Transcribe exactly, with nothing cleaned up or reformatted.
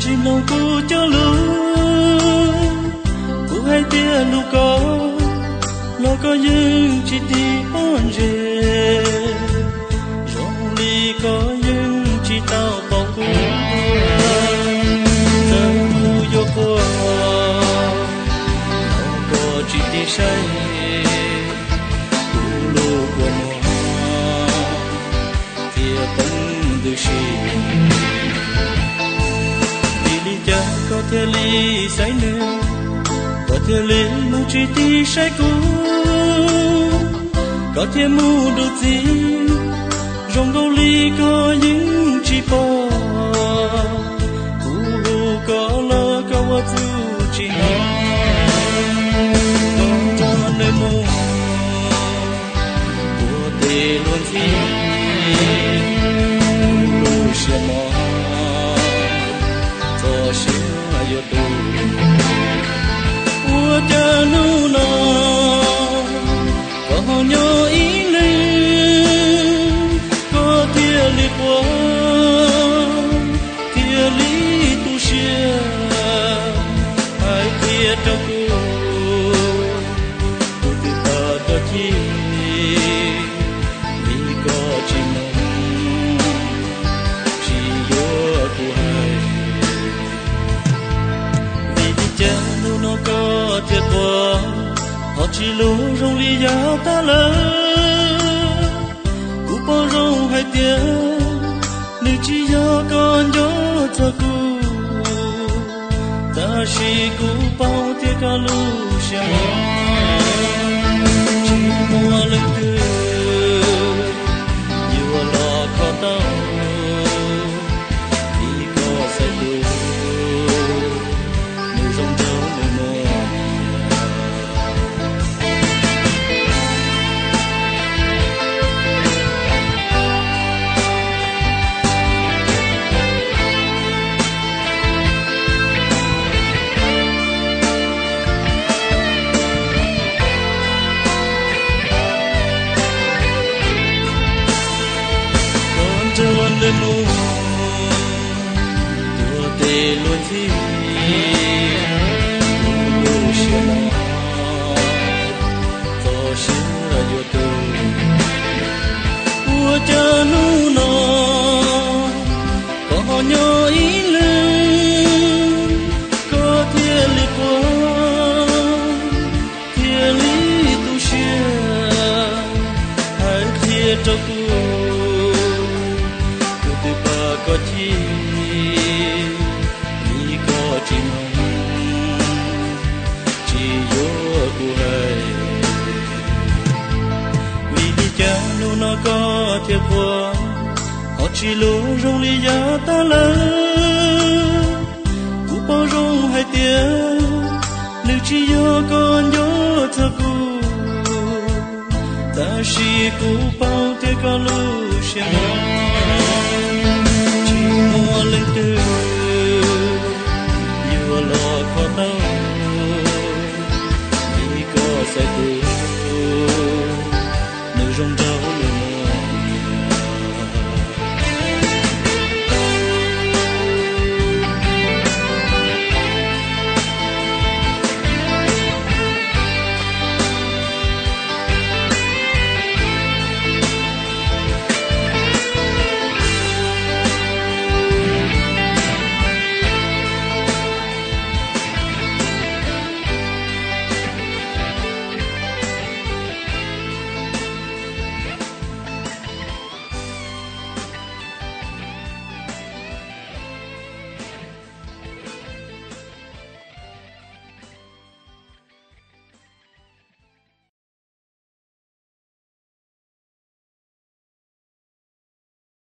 chỉ lòng cô cho lu cô hay tia lu có lo có những chỉ đi on về rong ly có những chỉ tao bao cô ta lu yo cô lo có chỉ đi say cô lu của nó tia bóng được gì có thể lý say nữa có thể lý mu chỉ ti say cũ có thể mu được gì rong câu ly có những chỉ bỏ cũ có lỡ có vô tư chỉ nói có nơi mu của tê luôn gì lu sẽ mò cho yo tu ua cha nu na có nhớ ý linh có thia li qua thia li tu xia ai thia trong cô cô tự ta ta chi mi có chi mong chi yo tu hai nó có thiệt quá họ chỉ lu rong li giá ta lỡ cú bao rong hai tiếng nữ chỉ do con gió cho cú ta chỉ cú bao thiệt cả lu xa chỉ mua lần thứ nhiều lo khó tao đi có sai tu lên mu tua tê luôn gì lu xia mò cho xia yo tu ua cha nu no có nhớ ý linh có thia li qua thia li tu xia hai thia cho cô có chi mi có chi mong chỉ yo cô hay vì đi cha lu nó có thiệt quá họ chỉ lu rong li giá ta lỡ cú bao rong hai tiếng nữ chỉ yo con yo thơ cô ta chỉ cú bao thiệt cả lu xem